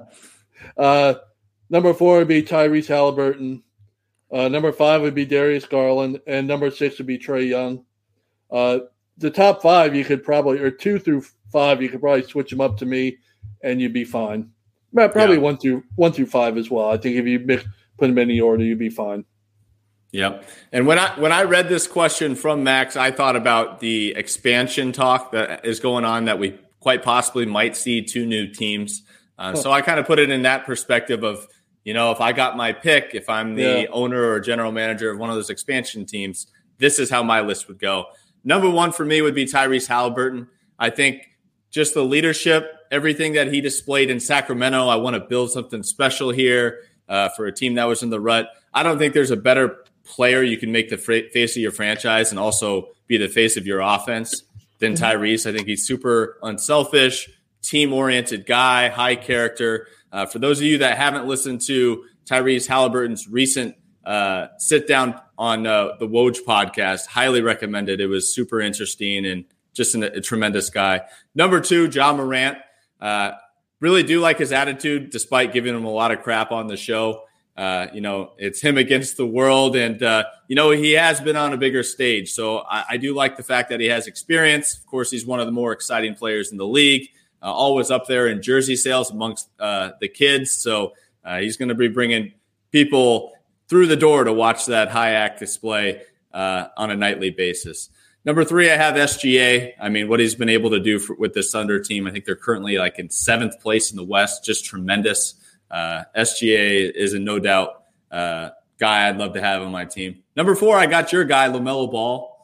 is. Number 4 would be Tyrese Halliburton. Number 5 would be Darius Garland. And number 6 would be Trae Young. The top 5, you could probably, or 2 through 5, you could probably switch them up to me, and you'd be fine. Probably 1 through 5 as well. I think if you put them in any order, you'd be fine. Yep. And when I read this question from Max, I thought about the expansion talk that is going on, that we quite possibly might see 2 new teams. So I kind of put it in that perspective of, if I got my pick, if I'm the owner or general manager of one of those expansion teams, this is how my list would go. Number 1 for me would be Tyrese Halliburton. I think just the leadership, everything that he displayed in Sacramento, I want to build something special here for a team that was in the rut. I don't think there's a better player you can make the face of your franchise and also be the face of your offense than Tyrese. I think he's super unselfish, team-oriented guy, high character. For those of you that haven't listened to Tyrese Halliburton's recent sit-down on the Woj podcast, highly recommended. It was super interesting and just a tremendous guy. Number 2, Ja Morant. Really do like his attitude, despite giving him a lot of crap on the show. It's him against the world, and he has been on a bigger stage. So I do like the fact that he has experience. Of course, he's one of the more exciting players in the league. Always up there in jersey sales amongst the kids. So he's going to be bringing people through the door to watch that high act display on a nightly basis. Number 3, I have SGA. I mean, what he's been able to do with this Thunder team, I think they're currently like in 7th place in the West, just tremendous. SGA is a no doubt guy I'd love to have on my team. Number 4, I got your guy, LaMelo Ball.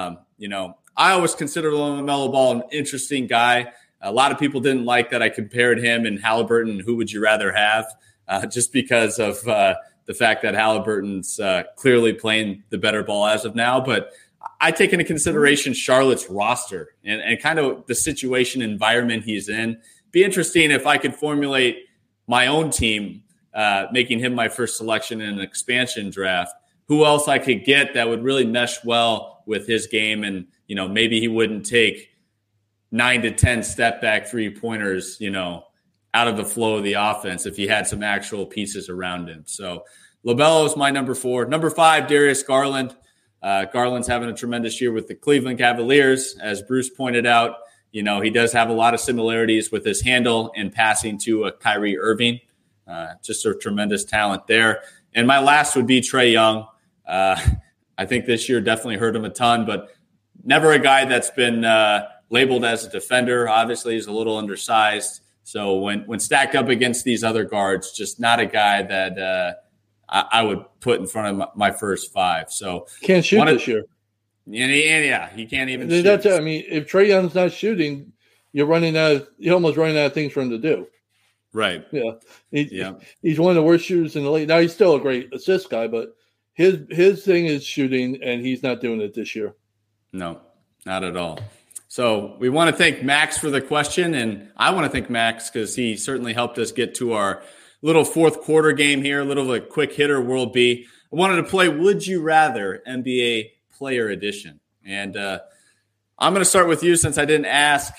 I always consider LaMelo Ball an interesting guy. A lot of people didn't like that I compared him and Halliburton. Who would you rather have? Just because of the the fact that Halliburton's clearly playing the better ball as of now. But I take into consideration Charlotte's roster and kind of the situation environment he's in. Be interesting if I could formulate my own team, making him my first selection in an expansion draft. Who else I could get that would really mesh well with his game, and maybe he wouldn't take 9 to 10 step back 3-pointers, out of the flow of the offense if he had some actual pieces around him. So LaMelo is my number 4. Number 5, Darius Garland. Garland's having a tremendous year with the Cleveland Cavaliers. As Bruce pointed out, he does have a lot of similarities with his handle and passing to a Kyrie Irving. Just a tremendous talent there. And my last would be Trae Young. I think this year definitely hurt him a ton, but never a guy that's been labeled as a defender. Obviously, he's a little undersized. So when stacked up against these other guards, just not a guy that I would put in front of my first 5. So can't shoot this year. Yeah, he can't even shoot. If Trae Young's not shooting, you're almost running out of things for him to do. Right. Yeah. He's one of the worst shooters in the league. Now he's still a great assist guy, but his thing is shooting, and he's not doing it this year. No, not at all. So we want to thank Max for the question, and I want to thank Max because he certainly helped us get to our little fourth quarter game here, a little of a quick hitter World B. I wanted to play Would You Rather NBA Player Edition. And I'm going to start with you since I didn't ask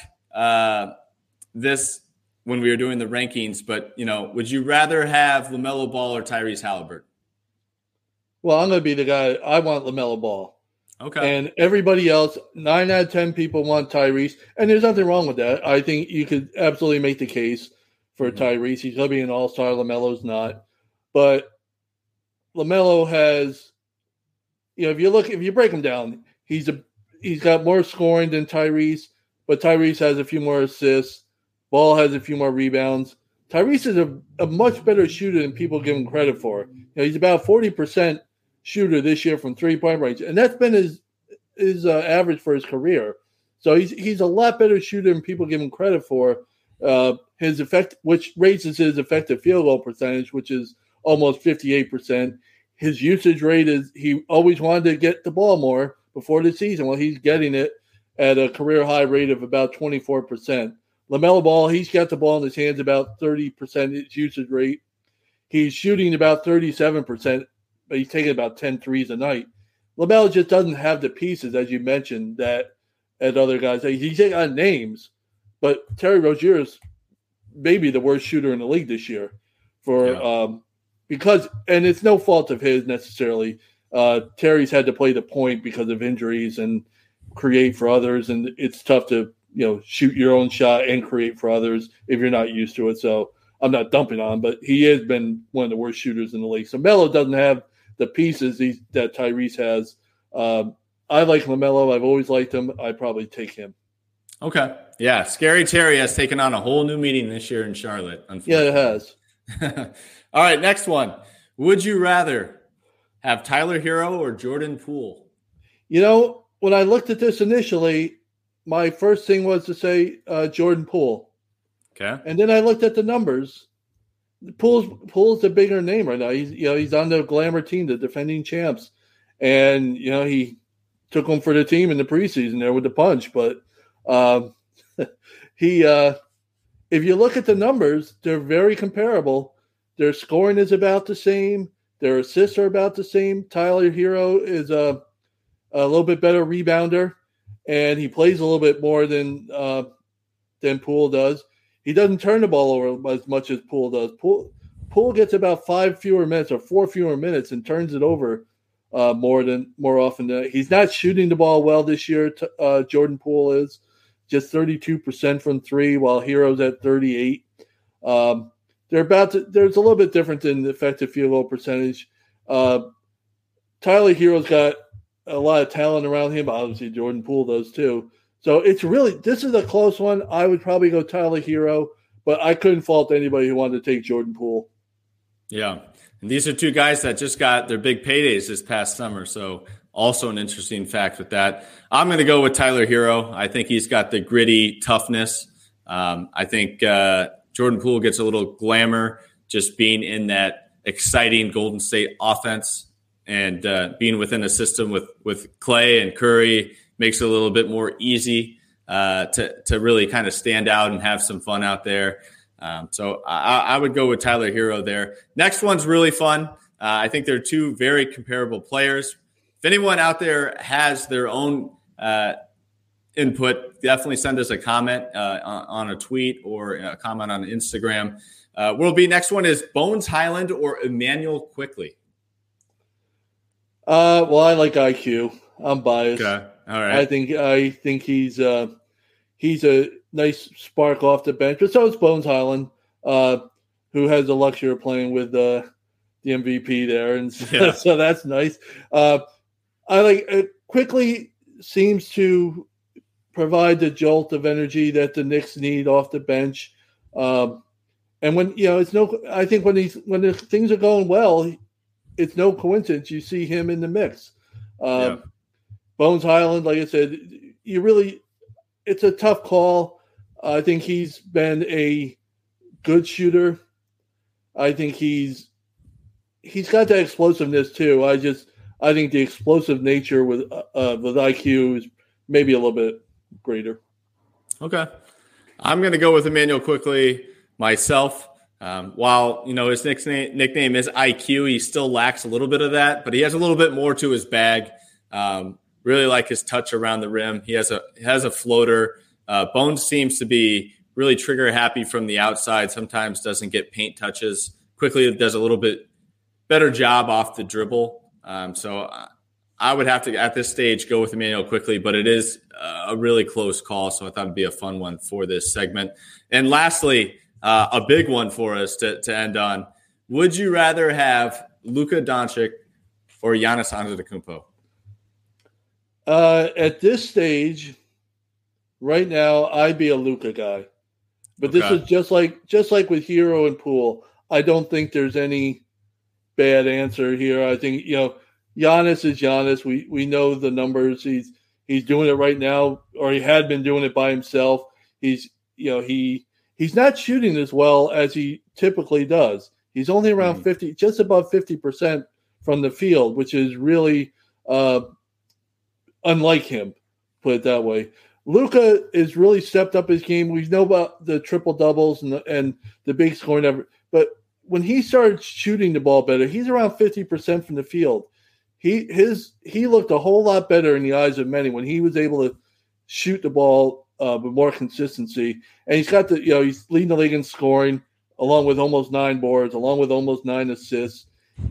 this when we were doing the rankings, but, would you rather have LaMelo Ball or Tyrese Halliburton? Well, I'm going to be the guy. I want LaMelo Ball. Okay. And everybody else, 9 out of 10 people want Tyrese. And there's nothing wrong with that. I think you could absolutely make the case for Tyrese. He's going to be an all-star. LaMelo's not. But LaMelo has, if you break him down, he's got more scoring than Tyrese, but Tyrese has a few more assists. Ball has a few more rebounds. Tyrese is a much better shooter than people give him credit for. He's about 40% shooter this year from 3-point range, and that's been his average for his career. So he's a lot better shooter than people give him credit for. His effect, which raises his effective field goal percentage, which is almost 58%. His usage rate is, he always wanted to get the ball more before the season. Well, he's getting it at a career high rate of about 24%. LaMelo Ball, he's got the ball in his hands about 30% his usage rate. He's shooting about 37%, but he's taking about 10 threes a night. LaMelo just doesn't have the pieces, as you mentioned, that other guys. He's got names, but Terry Rozier is maybe the worst shooter in the league this year because it's no fault of his necessarily. Terry's had to play the point because of injuries and create for others, and it's tough to shoot your own shot and create for others if you're not used to it. So I'm not dumping on him, but he has been one of the worst shooters in the league. So Melo doesn't have the pieces that Tyrese has. I like LaMelo. I've always liked him. I'd probably take him. Okay. Yeah. Scary Terry has taken on a whole new meaning this year in Charlotte. Yeah, it has. All right. Next one. Would you rather have Tyler Hero or Jordan Poole? When I looked at this initially, my first thing was to say Jordan Poole. Okay. And then I looked at the numbers. Poole's the bigger name right now. He's on the glamour team, the defending champs. And, he took them for the team in the preseason there with the punch. But if you look at the numbers, they're very comparable. Their scoring is about the same. Their assists are about the same. Tyler Hero is a little bit better rebounder, and he plays a little bit more than Poole does. He doesn't turn the ball over as much as Poole does. Poole gets about 4 fewer minutes and turns it over more often. He's not shooting the ball well this year. Jordan Poole is just 32% from 3, while Hero's at 38. There's a little bit different in the effective field goal percentage. Tyler Hero's got a lot of talent around him. Obviously, Jordan Poole does too. So this is a close one. I would probably go Tyler Hero, but I couldn't fault anybody who wanted to take Jordan Poole. Yeah. And these are two guys that just got their big paydays this past summer. So also an interesting fact with that. I'm going to go with Tyler Hero. I think he's got the gritty toughness. I think Jordan Poole gets a little glamour just being in that exciting Golden State offense. And being within a system with Clay and Curry makes it a little bit more easy to really kind of stand out and have some fun out there. So I would go with Tyler Hero there. Next one's really fun. I think they're two very comparable players. If anyone out there has their own input, definitely send us a comment on a tweet or a comment on Instagram. Next one is Bones Hyland or Emmanuel Quickley. Well, I like IQ. I'm biased. Okay. All right. I think he's a nice spark off the bench, but so is Bones Hyland, who has the luxury of playing with the MVP there, and so that's nice. I like it. Quickly seems to provide the jolt of energy that the Knicks need off the bench, and when I think when the things are going well, it's no coincidence you see him in the mix. Bones Hyland, like I said, it's a tough call. I think he's been a good shooter. I think he's got that explosiveness too. I think the explosive nature with IQ is maybe a little bit greater. Okay. I'm going to go with Emmanuel Quickley myself. While, his nickname is IQ, he still lacks a little bit of that, but he has a little bit more to his bag. Really like his touch around the rim. He has a floater. Bones seems to be really trigger happy from the outside. Sometimes doesn't get paint touches. Quickley does a little bit better job off the dribble. So I would have to, at this stage, go with Emmanuel Quickley, but it is a really close call. So I thought it'd be a fun one for this segment. And lastly, a big one for us to end on. Would you rather have Luka Doncic or Giannis Antetokounmpo? At this stage, right now, I'd be a Luka guy. But this is just like with Hero and Poole. I don't think there's any bad answer here. I think Giannis is Giannis. We know the numbers. He's doing it right now, or he had been doing it by himself. He's not shooting as well as he typically does. He's only around 50, just above 50% from the field, which is really unlike him, put it that way. Luka has really stepped up his game. We know about the triple doubles and the big scoring effort, but when he started shooting the ball better, he's around 50% from the field. He looked a whole lot better in the eyes of many when he was able to shoot the ball with more consistency. And he's got he's leading the league in scoring, along with almost 9 boards, along with almost 9 assists.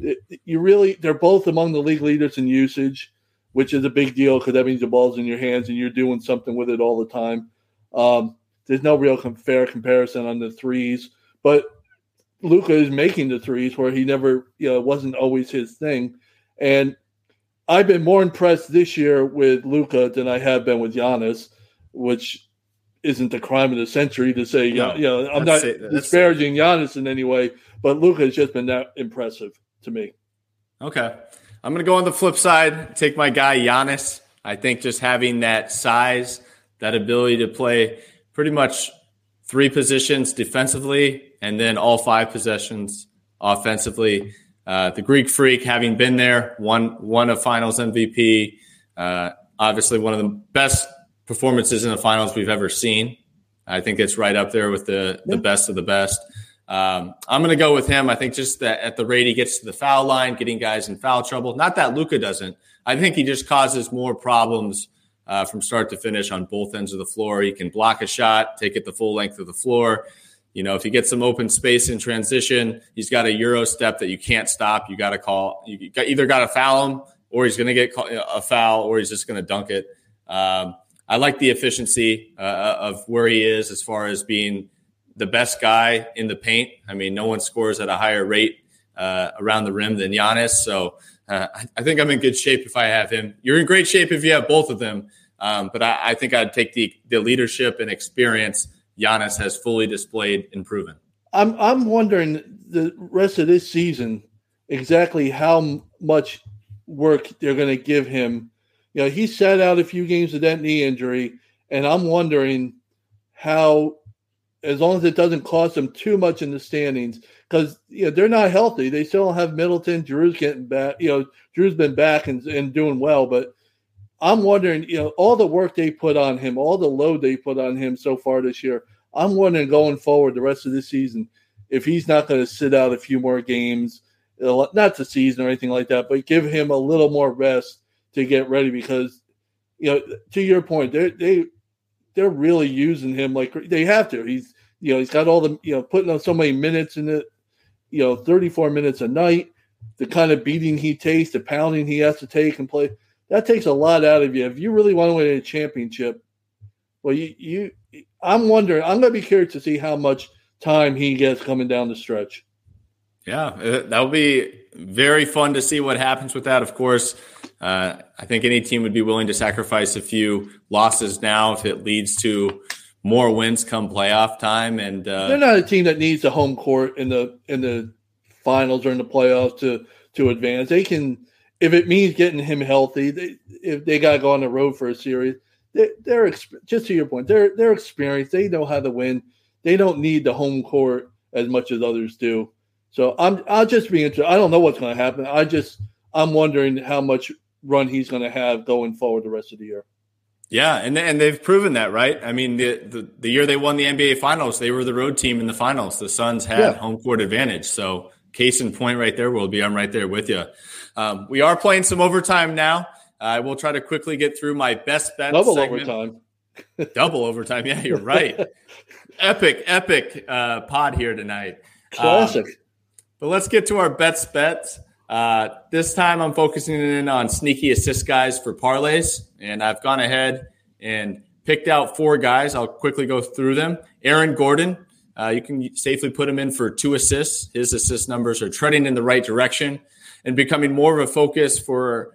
They're both among the league leaders in usage, which is a big deal because that means the ball's in your hands and you're doing something with it all the time. There's no real fair comparison on the threes, but Luka is making the threes where he never, wasn't always his thing. And I've been more impressed this year with Luka than I have been with Giannis, which isn't the crime of the century to say, I'm not disparaging Giannis in any way, but Luka has just been that impressive to me. Okay. I'm going to go on the flip side, take my guy Giannis. I think just having that size, that ability to play pretty much 3 positions defensively and then all 5 possessions offensively. The Greek Freak, having been there, won a Finals MVP, obviously one of the best performances in the Finals we've ever seen. I think it's right up there with the best of the best. I'm going to go with him. I think just that at the rate he gets to the foul line, getting guys in foul trouble. Not that Luka doesn't. I think he just causes more problems from start to finish on both ends of the floor. He can block a shot, take it the full length of the floor. If he gets some open space in transition, he's got a Euro step that you can't stop. You got to call. You either got to foul him, or he's going to get a foul, or he's just going to dunk it. I like the efficiency of where he is as far as being the best guy in the paint. I mean, no one scores at a higher rate around the rim than Giannis. So I think I'm in good shape if I have him. You're in great shape if you have both of them. But I think I'd take the leadership and experience Giannis has fully displayed and proven. I'm wondering the rest of this season exactly how much work they're going to give him. He sat out a few games with that knee injury, and I'm wondering how as long as it doesn't cost them too much in the standings, because they're not healthy. They still don't have Middleton. Drew's getting back. Drew's been back and doing well, but I'm wondering, all the work they put on him, all the load they put on him so far this year. I'm wondering going forward the rest of the season if he's not going to sit out a few more games, not the season or anything like that, but give him a little more rest to get ready because, to your point, they're really using him like they have to. He's got all the putting on so many minutes in it, 34 minutes a night, the kind of beating he takes, the pounding he has to take and play. That takes a lot out of you. If you really want to win a championship, well, I'm wondering. I'm going to be curious to see how much time he gets coming down the stretch. Yeah, that will be very fun to see what happens with that. Of course, I think any team would be willing to sacrifice a few losses now if it leads to more wins come playoff time. And they're not a team that needs the home court in the finals or in the playoffs to advance. They can, if it means getting him healthy. If they got to go on the road for a series, they're just to your point. They're experienced. They know how to win. They don't need the home court as much as others do. So I'll just be interested. I don't know what's going to happen. I'm wondering how much run he's going to have going forward the rest of the year. Yeah, and they've proven that, right? I mean, the year they won the NBA Finals, they were the road team in the finals. The Suns had home court advantage. So case in point right there, Will be. I'm right there with you. We are playing some overtime now. I will try to quickly get through my best bets segment. Overtime. Double overtime. Yeah, you're right. Epic pod here tonight. Classic. But let's get to our bets. This time I'm focusing in on sneaky assist guys for parlays, and I've gone ahead and picked out 4 guys. I'll quickly go through them. Aaron Gordon, you can safely put him in for 2 assists. His assist numbers are treading in the right direction and becoming more of a focus for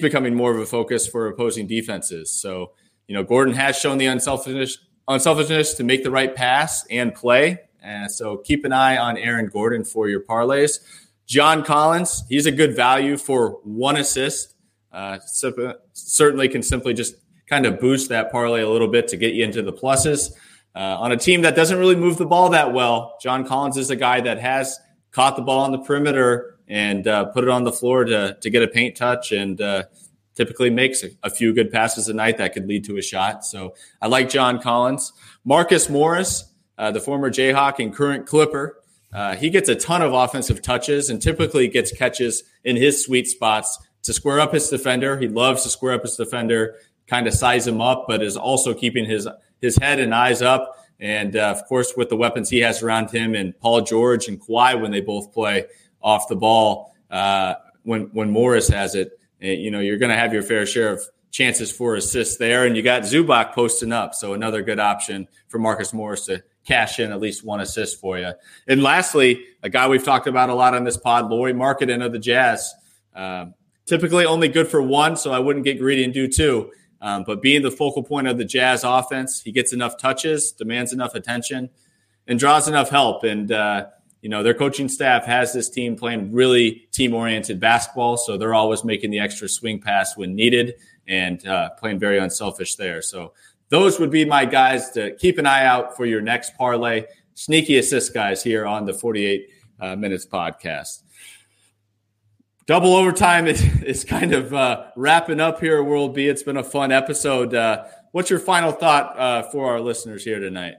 opposing defenses. So, Gordon has shown the unselfishness to make the right pass and play. And so keep an eye on Aaron Gordon for your parlays. John Collins, he's a good value for 1 assist. Certainly can simply just kind of boost that parlay a little bit to get you into the pluses. On a team that doesn't really move the ball that well, John Collins is a guy that has caught the ball on the perimeter and put it on the floor to get a paint touch and typically makes a few good passes a night that could lead to a shot. So I like John Collins. Marcus Morris, the former Jayhawk and current Clipper, he gets a ton of offensive touches and typically gets catches in his sweet spots to square up his defender. He loves to square up his defender, kind of size him up, but is also keeping his head and eyes up. And, of course, with the weapons he has around him and Paul George and Kawhi when they both play off the ball, when Morris has it, you're going to have your fair share of chances for assists there. And you got Zubac posting up, so another good option for Marcus Morris to cash in at least 1 assist for you. And lastly, a guy we've talked about a lot on this pod, Lauri Markkanen of the Jazz. Typically only good for 1, so I wouldn't get greedy and do 2. But being the focal point of the Jazz offense, he gets enough touches, demands enough attention, and draws enough help. And, their coaching staff has this team playing really team-oriented basketball, so they're always making the extra swing pass when needed and playing very unselfish there. So those would be my guys to keep an eye out for your next parlay. Sneaky assist guys here on the 48 Minutes podcast. Double overtime is kind of wrapping up here, World B. It's been a fun episode. What's your final thought for our listeners here tonight?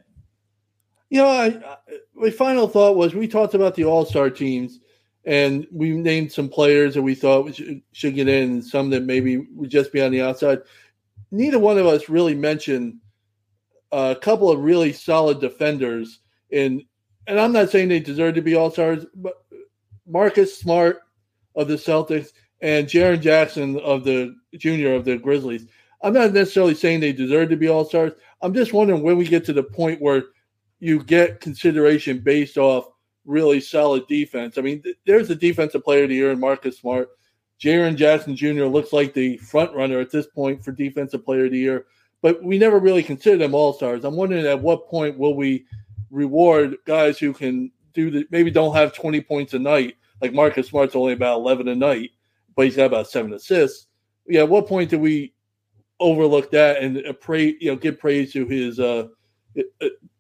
My final thought was we talked about the all-star teams, and we named some players that we thought we should get in and some that maybe would just be on the outside. Neither one of us really mentioned a couple of really solid defenders. And I'm not saying they deserve to be all-stars, but Marcus Smart of the Celtics and Jaren Jackson of the junior of the Grizzlies. I'm not necessarily saying they deserve to be all-stars. I'm just wondering when we get to the point where you get consideration based off really solid defense. I mean, there's the defensive player of the year in Marcus Smart. Jaren Jackson Jr. looks like the front runner at this point for defensive player of the year, but we never really consider them all-stars. I'm wondering at what point will we reward guys who can maybe don't have 20 points a night. Like Marcus Smart's only about 11 a night, but he's got about 7 assists. Yeah, at what point do we overlook that and give praise to his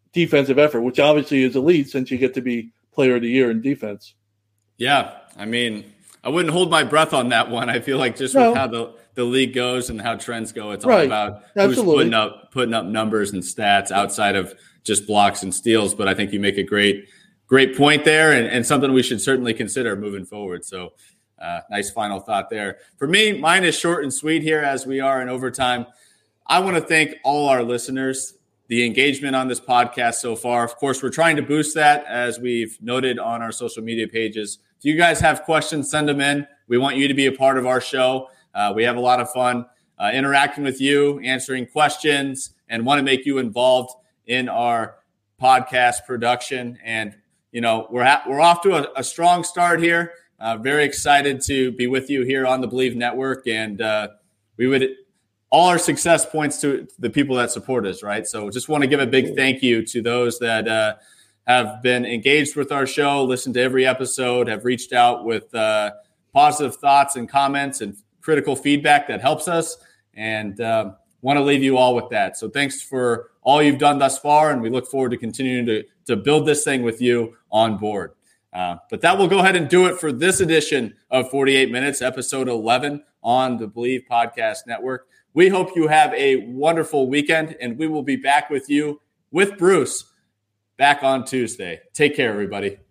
defensive effort, which obviously is elite since you get to be player of the year in defense. Yeah, I mean, I wouldn't hold my breath on that one. I feel like just with how the league goes and how trends go, it's all about who's putting up numbers and stats outside of just blocks and steals. But I think you make a great point there, and something we should certainly consider moving forward. So nice final thought there. For me, mine is short and sweet here as we are in overtime. I want to thank all our listeners, the engagement on this podcast so far. Of course, we're trying to boost that, as we've noted on our social media pages. If you guys have questions, send them in. We want you to be a part of our show. We have a lot of fun interacting with you, answering questions, and want to make you involved in our podcast production. And, you know, we're off to a strong start here. Very excited to be with you here on the Believe Network. And all our success points to the people that support us, right? So just want to give a big thank you to those that have been engaged with our show, listened to every episode, have reached out with positive thoughts and comments and critical feedback that helps us, and want to leave you all with that. So thanks for all you've done thus far, and we look forward to continuing to build this thing with you on board. But that will go ahead and do it for this edition of 48 Minutes, episode 11 on the Believe Podcast Network. We hope you have a wonderful weekend, and we will be back with you with Bruce back on Tuesday. Take care, everybody.